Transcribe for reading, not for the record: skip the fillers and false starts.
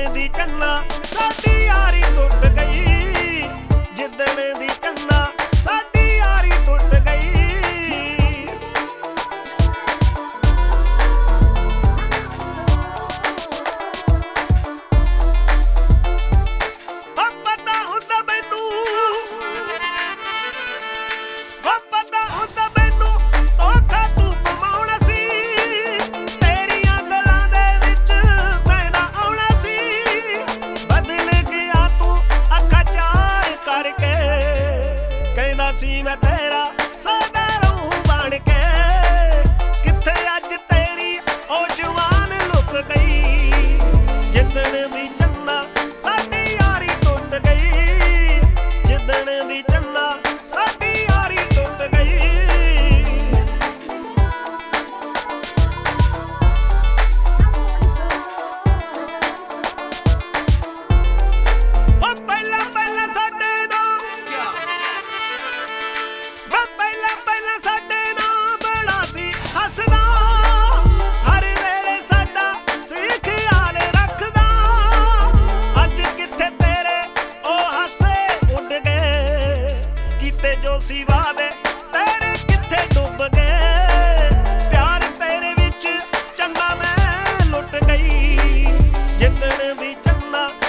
ਦੀ ਚੰਨਾ ਸਾਡੀ ਯਾਰੀ ਟੁੱਟ ਗਈ, ਜਿੱਦਣ ਦੀ ਚੰਨਾ ਸਾਡੀ ਯਾਰੀ ਟੁੱਟ ਗਈ। ਪਤਾ ਹੁੰਦਾ ਮੈਨੂੰ, ਪਤਾ ਹੁੰਦਾ ਮੈਨੂੰ ਧੋਖਾ ਤੂੰ ਕਮਾਉਣਾ ਸੀ, ਤੇਰੀਆਂ ਗੱਲਾਂ ਦੇ ਵਿੱਚ ਮੈਂ ਨਾ ਆਉਣਾ ਸੀ। ਬਦਲ ਗਿਆ ਤੂੰ ਅੱਖਾਂ ਚਾਰ ਕਰਕੇ, ਕਹਿੰਦਾ ਸੀ ਮੈਂ ਤੇਰਾ ਸਦਾ ਰਹੂੰ ਬਣ ਕੇ। ਕਿੱਥੇ ਅੱਜ ਤੇਰੀ ਉਹ ਜਵਾਨ ਲੁਕ ਗਈ, ਜਿੱਦਣ ਦੀ ਚੰਨਾ ਸਾਡੀ ਯਾਰੀ ਟੁੱਟ ਗਈ, ਜਿੱਦਣ ਦੀ ਚੰਨਾ ਸਾਡੀ ਯਾਰੀ ਟੁੱਟ ਗਈ। ਉਹ ਪਹਿਲਾਂ ਪਹਿਲਾਂ ਸਾਡੇ ਨਾਲ, ਪਹਿਲਾਂ ਸਾਡੇ ਨਾਲ ਬੜਾ ਸੀ ਹੱਸਦਾ, ਹਰ ਵੇਲੇ ਸਾਡਾ ਸੀ ਖਿਆਲ ਰੱਖਦਾ। ਅੱਜ ਕਿੱਥੇ ਤੇਰੇ ਉਹ ਹਾਸੇ ਉੱਡ ਗਏ, ਕੀਤੇ ਜੋ ਸੀ ਵਾਅਦੇ ਤੇਰੇ ਕਿੱਥੇ ਡੁੱਬ ਗਏ। ਪਿਆਰ ਤੇਰੇ ਵਿੱਚ ਚੰਗਾ ਮੈਂ ਲੁੱਟ ਗਈ, ਜਿੱਦਣ ਦੀ ਚੰਨਾ